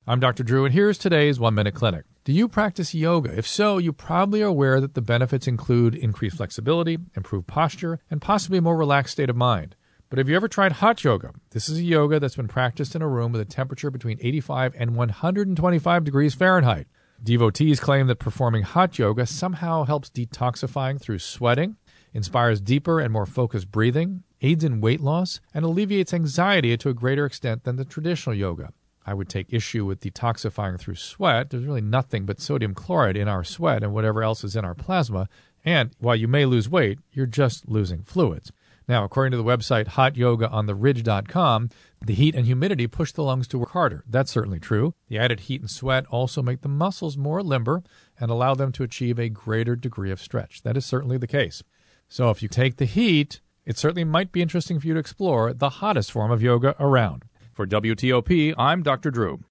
I'm Dr. Drew, and here's today's 1-Minute Clinic. Do you practice yoga? If so, you probably are aware that the benefits include increased flexibility, improved posture, and possibly a more relaxed state of mind. But have you ever tried hot yoga? This is a yoga that's been practiced in a room with a temperature between 85 and 125 degrees Fahrenheit. Devotees claim that performing hot yoga somehow helps detoxifying through sweating, inspires deeper and more focused breathing, aids in weight loss, and alleviates anxiety to a greater extent than the traditional yoga. I would take issue with detoxifying through sweat. There's really nothing but sodium chloride in our sweat and whatever else is in our plasma. And while you may lose weight, you're just losing fluids. Now, according to the website hotyogaontheridge.com, the heat and humidity push the lungs to work harder. That's certainly true. The added heat and sweat also make the muscles more limber and allow them to achieve a greater degree of stretch. That is certainly the case. So if you take the heat, it certainly might be interesting for you to explore the hottest form of yoga around. For WTOP, I'm Dr. Drew.